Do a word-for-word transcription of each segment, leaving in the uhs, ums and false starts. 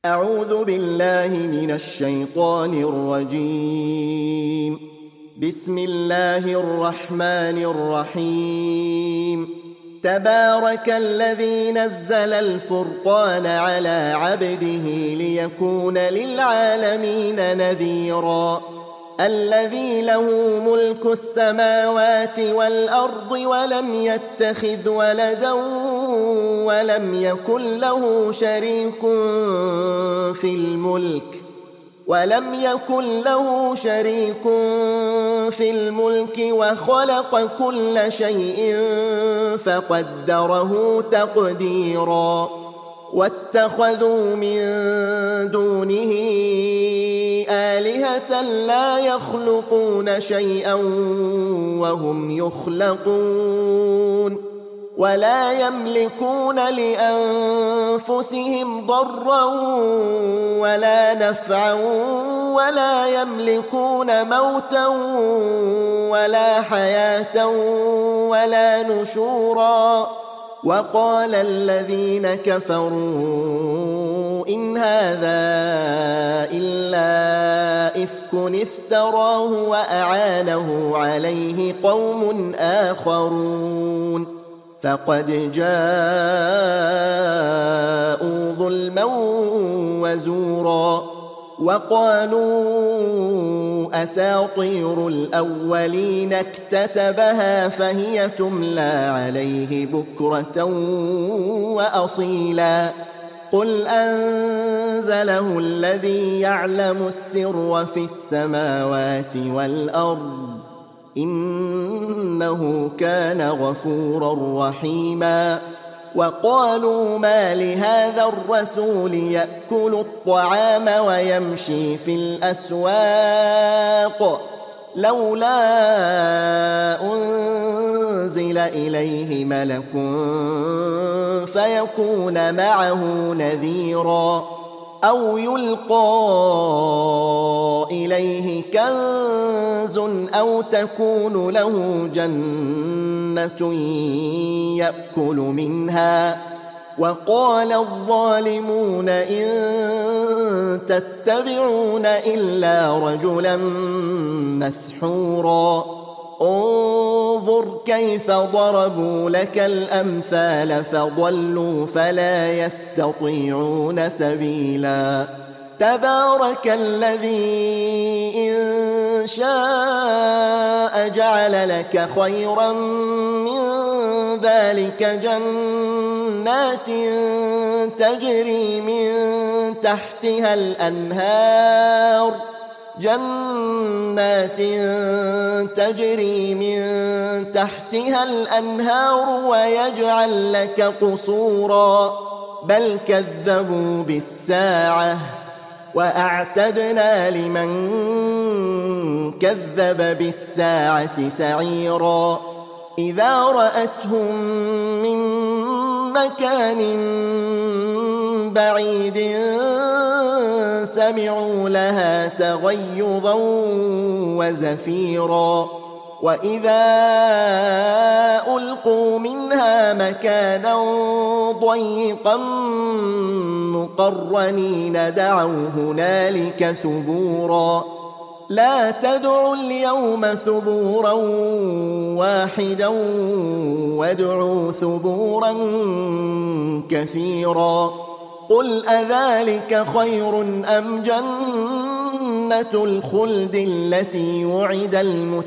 أعوذ بالله من الشيطان الرجيم. بسم الله الرحمن الرحيم. تبارك الذي نزل الفرقان على عبده ليكون للعالمين نذيرا. الذي له ملك السماوات والأرض ولم يتخذ ولدا ولم يكن له شريك في الملك ولم يكن له شريك في الملك وخلق كل شيء فقدره تقديرا. واتخذوا من دونه آلهة لا يخلقون شيئا وهم يخلقون ولا يملكون لأنفسهم ضرا ولا نفعا ولا يملكون موتا ولا حياة ولا نشورا. وقال الذين كفروا إن هذا إلا إفك افتراه وأعانه عليه قوم آخرون فقد جاءوا ظلما وزورا. وقالوا أساطير الأولين اكتتبها فهي تملى عليه بكرة وأصيلا. قل أنزله الذي يعلم السر في السماوات والأرض إنه كان غفورا رحيما. وقالوا ما لهذا الرسول يأكل الطعام ويمشي في الأسواق لولا أنزل إليه ملك فيكون معه نذيرا أو يلقى إليه كنز أو تكون له جنة يأكل منها. وقال الظالمون إن تتبعون إلا رجلا مسحورا. انظر كيف ضربوا لك الأمثال فضلوا فلا يستطيعون سبيلا. تبارك الذي إن شاء جعل لك خيرا من ذلك جنات تجري من تحتها الأنهار جنات تجري من تحتها الأنهار ويجعل لك قصورا بل كذبوا بالساعة وأعتدنا لمن كذب بالساعة سعيرا. إذا رأتهم من مكان بعيد سمعوا لها تغيظا وزفيرا. وإذا ألقوا منها مكانا ضيقا مقرنين دعوا هنالك ثبورا. لا تدعوا اليوم ثبورا واحدا وادعوا ثبورا كثيرا. قل أذلك خير أم جنة الخلد التي وعد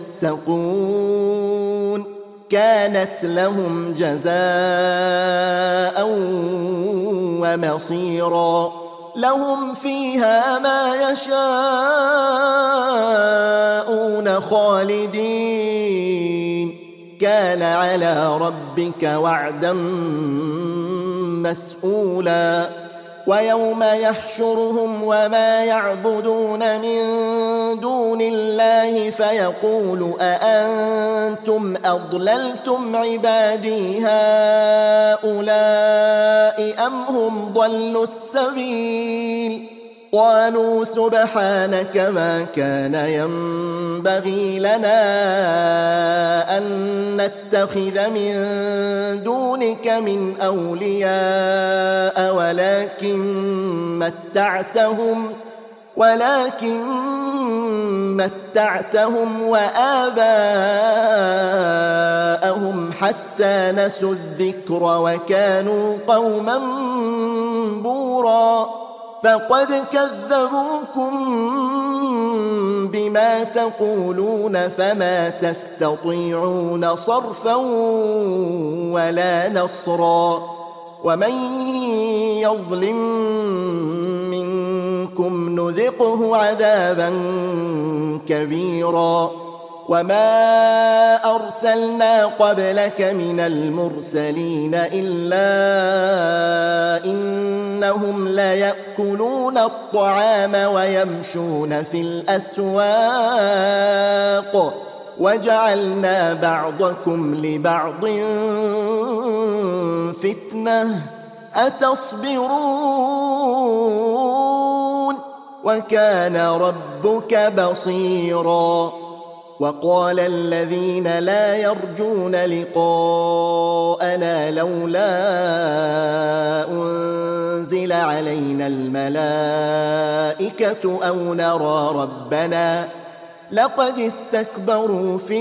المتقون كانت لهم جزاء ومصيرا. لهم فيها ما يشاءون خالدين كان على ربك وعدا مسئولا. ويوم يحشرهم وما يعبدون من دون الله فيقول أأنتم أضللتم عبادي هؤلاء أم هم ضلوا السبيل قالوا سبحانك ما كان ينبغي لنا أن نتخذ من دونك من أولياء ولكن متعتهم ولكن متعتهم وآباءهم حتى نسوا الذكر وكانوا قوما بورا فقد كذبوكم بما تقولون فما تستطيعون صرفا ولا نصرا ومن يظلم منكم نذقه عذابا كبيرا وما أرسلنا قبلك من المرسلين إلا إنهم ليأكلون الطعام ويمشون في الأسواق وجعلنا بعضكم لبعض فتنة أتصبرون وكان ربك بصيرا وقال الذين لا يرجون لقاءنا لولا أنزل علينا الملائكة أو نرى ربنا لقد استكبروا في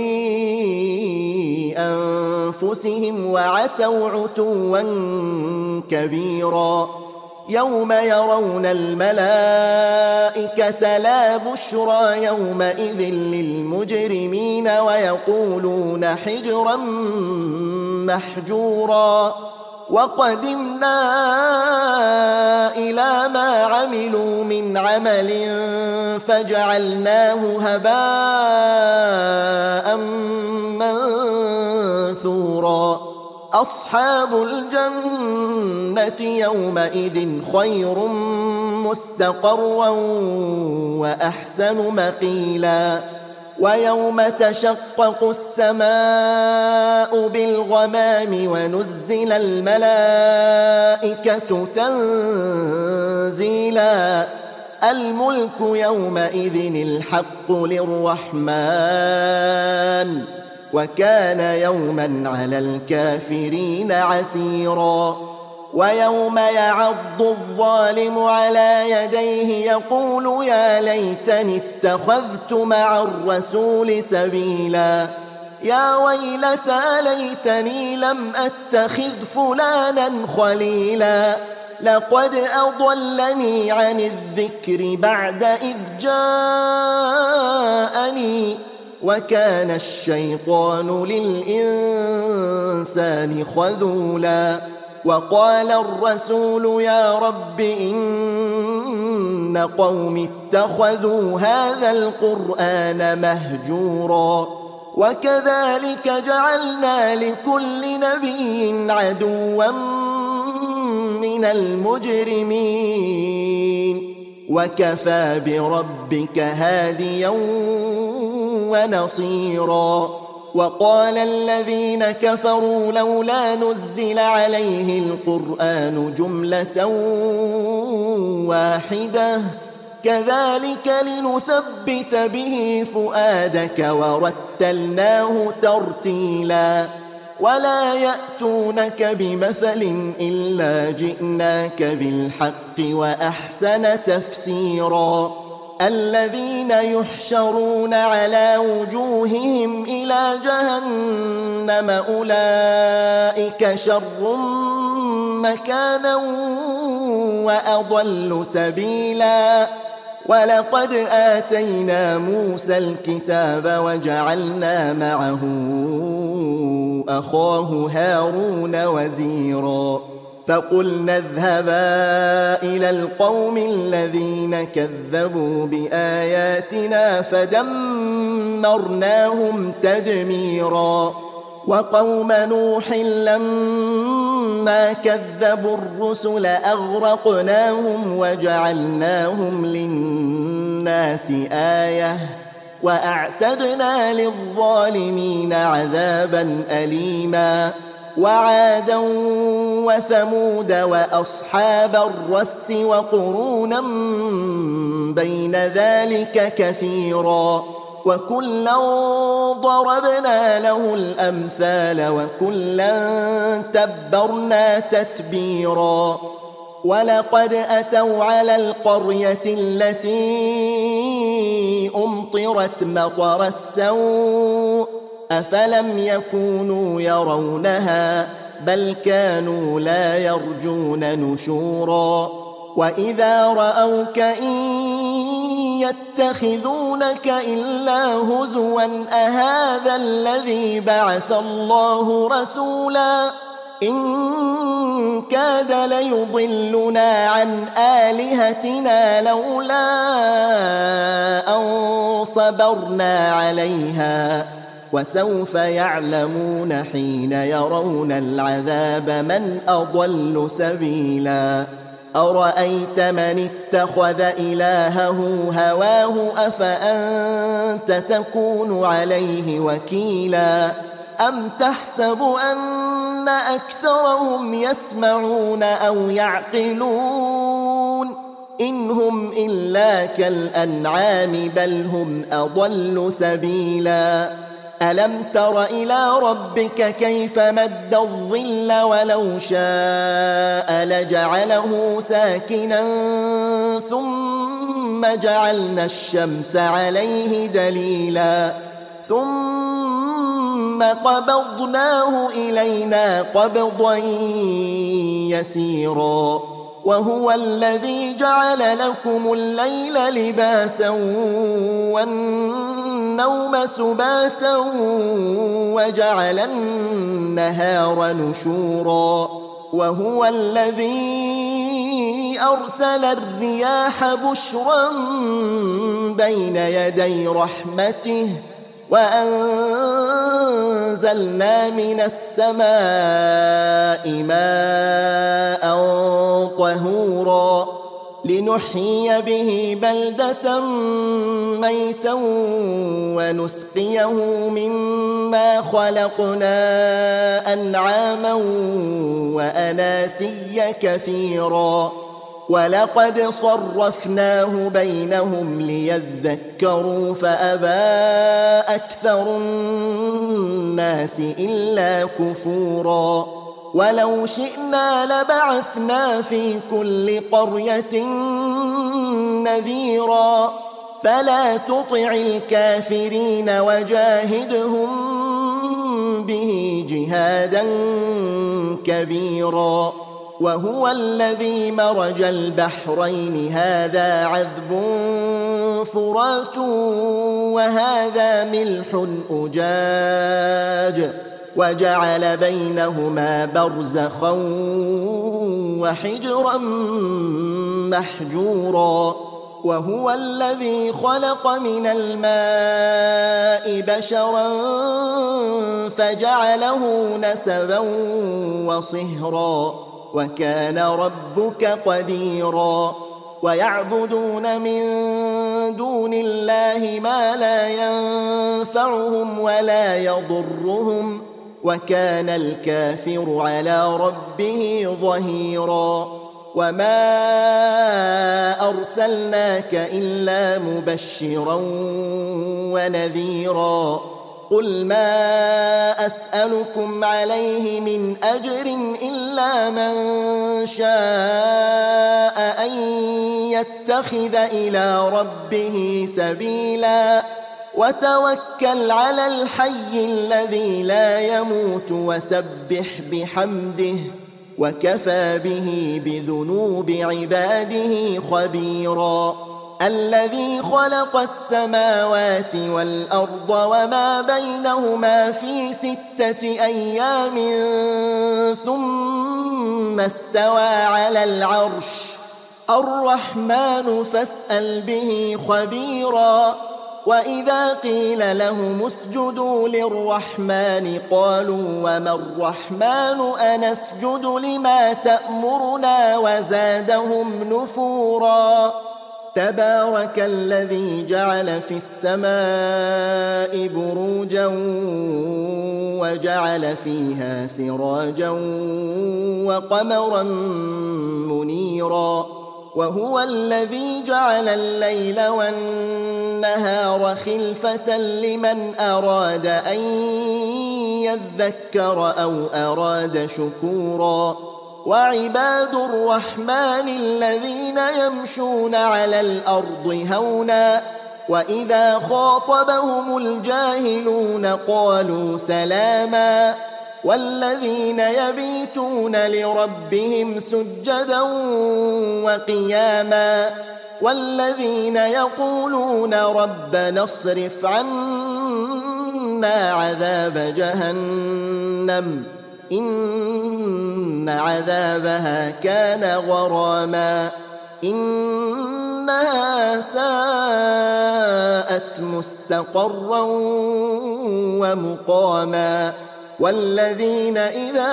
أنفسهم وعتوا عتوا كبيرا يوم يرون الملائكة لا بشرى يومئذ للمجرمين ويقولون حجرا محجورا وقدمنا إلى ما عملوا من عمل فجعلناه هباء منثورا أصحاب الجنة يومئذ خير مستقرا وأحسن مقيلا ويوم تشقق السماء بالغمام ونزل الملائكة تنزيلا الملك يومئذ الحق للرحمن وكان يوما على الكافرين عسيرا ويوم يعض الظالم على يديه يقول يا ليتني اتخذت مع الرسول سبيلا يا ويلتى ليتني لم أتخذ فلانا خليلا لقد أضلني عن الذكر بعد إذ جاءني وكان الشيطان للإنسان خذولا وقال الرسول يا رب إن قوم اتخذوا هذا القرآن مهجورا وكذلك جعلنا لكل نبي عدوا من المجرمين وكفى بربك هاديا ونصيرا وقال الذين كفروا لولا نزل عليه القرآن جملة واحدة كذلك لنثبت به فؤادك ورتلناه ترتيلا ولا يأتونك بمثل إلا جئناك بالحق وأحسن تفسيرا الذين يحشرون على وجوههم إلى جهنم أولئك شر مكانا وأضل سبيلا ولقد آتينا موسى الكتاب وجعلنا معه أخاه هارون وزيرا فقلنا اذهبا إلى القوم الذين كذبوا بآياتنا فدمرناهم تدميرا وقوم نوح لما كذبوا الرسل أغرقناهم وجعلناهم للناس آية وأعتدنا للظالمين عذابا أليما وعادا وثمود وأصحاب الرس وقرونا بين ذلك كثيرا وكلا ضربنا له الأمثال وكلا تبرنا تتبيرا ولقد أتوا على القرية التي أمطرت مطر السوء أفلم يكونوا يرونها بل كانوا لا يرجون نشورا وإذا رأوك إن يتخذونك إلا هزوا أهذا الذي بعث الله رسولا إن كاد ليضلنا عن آلهتنا لولا أن صبرنا عليها وسوف يعلمون حين يرون العذاب من أضل سبيلا أرأيت من اتخذ إلهه هواه أفأنت تكون عليه وكيلا أم تحسب أن أكثرهم يسمعون أو يعقلون إن هم إلا كالأنعام بل هم أضل سبيلا ألم تر إلى ربك كيف مد الظل ولو شاء لجعله ساكنا ثم جعلنا الشمس عليه دليلا ثم قبضناه إلينا قبضا يسيرا وهو الذي جعل لكم الليل لباسا والنوم سباتا وجعل النهار نشورا وهو الذي أرسل الرياح بشرا بين يدي رحمته وأنزلنا من السماء ماء طهورا لنحيي به بلدة ميتا ونسقيه مما خلقنا أنعاما وأناسيا كثيرا ولقد صرفناه بينهم ليذكروا فأبى أكثر الناس إلا كفورا ولو شئنا لبعثنا في كل قرية نذيرا فلا تطع الكافرين وجاهدهم به جهادا كبيرا وهو الذي مرج البحرين هذا عذب فرات وهذا ملح أجاج وجعل بينهما برزخا وحجرا محجورا وهو الذي خلق من الماء بشرا فجعله نسبا وصهرا وكان ربك قديرا ويعبدون من دون الله ما لا ينفعهم ولا يضرهم وكان الكافر على ربه ظهيرا وما أرسلناك إلا مبشرا ونذيرا قل ما أسألكم عليه من أجر إلا من شاء أن يتخذ إلى ربه سبيلا وتوكل على الحي الذي لا يموت وسبح بحمده وكفى به بذنوب عباده خبيرا الذي خلق السماوات والأرض وما بينهما في ستة أيام ثم استوى على العرش الرحمن فاسأل به خبيرا وإذا قيل لهم اسجدوا للرحمن قالوا وما الرحمن أنسجد لما تأمرنا وزادهم نفورا تبارك الذي جعل في السماء بروجا وجعل فيها سراجا وقمرا منيرا وهو الذي جعل الليل والنهار خلفة لمن أراد أن يذكر أو أراد شكورا وعباد الرحمن الذين يمشون على الأرض هونا وإذا خاطبهم الجاهلون قالوا سلاما والذين يبيتون لربهم سجدا وقياما والذين يقولون ربنا اصرف عنا عذاب جهنم إن عذابها كان غراما إنها ساءت مستقرا ومقاما والذين إذا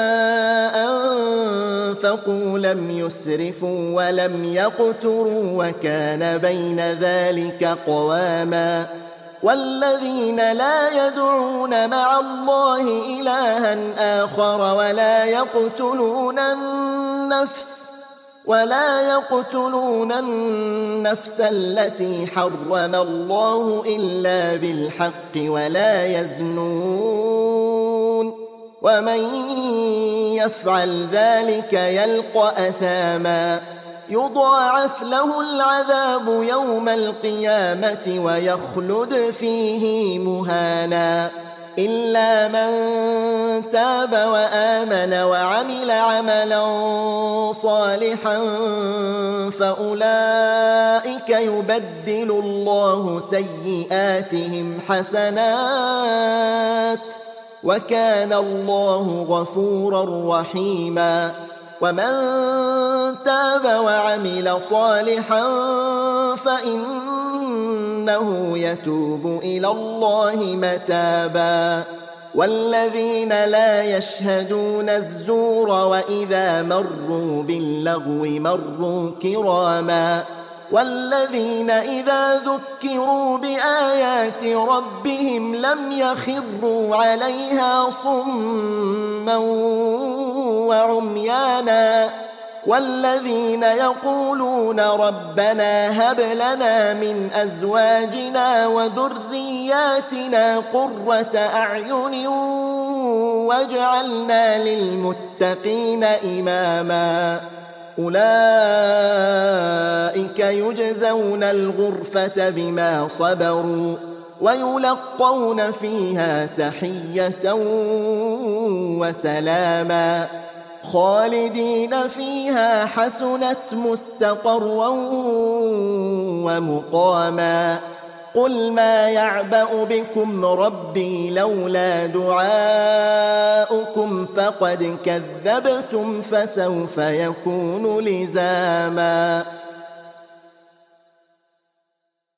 أنفقوا لم يسرفوا ولم يقتروا وكان بين ذلك قواما والذين لا يدعون مع الله إلها آخر ولا يقتلون النفس ولا يقتلون النفس التي حرم الله إلا بالحق ولا يزنون ومن يفعل ذلك يلقى أثاما يضاعف له العذاب يوم القيامة ويخلد فيه مهانا إلا من تاب وآمن وعمل عملا صالحا فأولئك يبدل الله سيئاتهم حسنات وكان الله غفورا رحيما ومن تاب وعمل صالحا فإنه يتوب إلى الله متابا والذين لا يشهدون الزور وإذا مروا باللغو مروا كراما والذين إذا ذكروا بآيات ربهم لم يخروا عليها صما وعميانا والذين يقولون ربنا هب لنا من أزواجنا وذرياتنا قرة أعين واجعلنا للمتقين إماما أولئك يجزون الغرفة بما صبروا ويلقون فيها تحية وسلاما خالدين فيها حسنت مستقرا ومقاما قل ما يعبأ بكم ربي لولا دعاؤكم فقد كذبتم فسوف يكون لزاما.